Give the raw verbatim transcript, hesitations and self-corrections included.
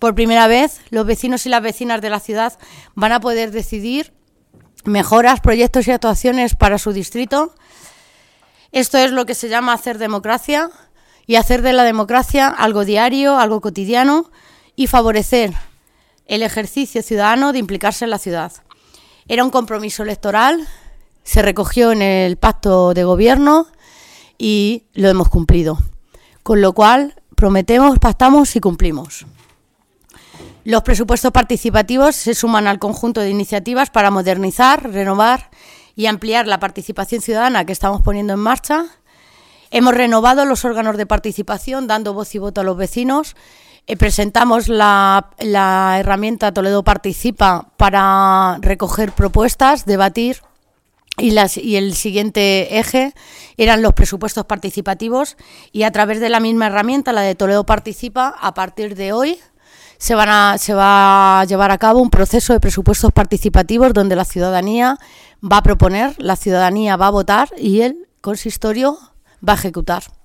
Por primera vez, los vecinos y las vecinas de la ciudad van a poder decidir mejoras, proyectos y actuaciones para su distrito. Esto es lo que se llama hacer democracia, y hacer de la democracia algo diario, algo cotidiano, y favorecer el ejercicio ciudadano de implicarse en la ciudad. Era un compromiso electoral, se recogió en el pacto de gobierno y lo hemos cumplido. Con lo cual, prometemos, pactamos y cumplimos. Los presupuestos participativos se suman al conjunto de iniciativas para modernizar, renovar y ampliar la participación ciudadana que estamos poniendo en marcha. Hemos renovado los órganos de participación, dando voz y voto a los vecinos. Eh, presentamos la, la herramienta Toledo Participa para recoger propuestas, debatir, y, las, y el siguiente eje eran los presupuestos participativos, y a través de la misma herramienta, la de Toledo Participa, a partir de hoy se, van a, se va a llevar a cabo un proceso de presupuestos participativos donde la ciudadanía va a proponer, la ciudadanía va a votar y el consistorio va a ejecutar.